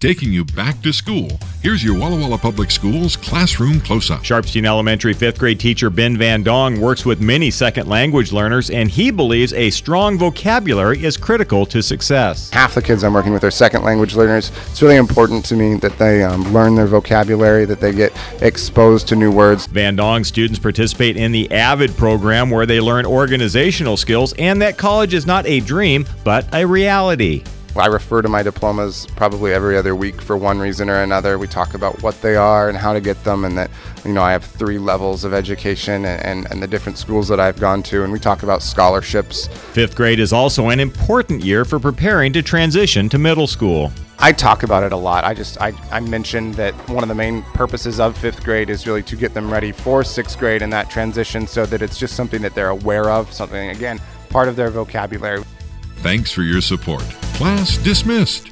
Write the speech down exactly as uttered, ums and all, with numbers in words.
taking you back to school. Here's your Walla Walla Public Schools Classroom Close-Up. Sharpstein Elementary fifth grade teacher Ben Van Dong works with many second language learners, and he believes a strong vocabulary is critical to success. Half the kids I'm working with are second language learners. It's really important to me that they um, learn their vocabulary, that they get exposed to new words. Van Dong students participate in the AVID program, where they learn organizational skills, and that college is not a dream, but a reality. I refer to my diplomas probably every other week for one reason or another. We talk about what they are and how to get them, and that, you know, I have three levels of education and, and, and the different schools that I've gone to, and we talk about scholarships. Fifth grade is also an important year for preparing to transition to middle school. I talk about it a lot. I just I, I mentioned that one of the main purposes of fifth grade is really to get them ready for sixth grade and that transition, so that it's just something that they're aware of, something, again, part of their vocabulary. Thanks for your support. Class dismissed.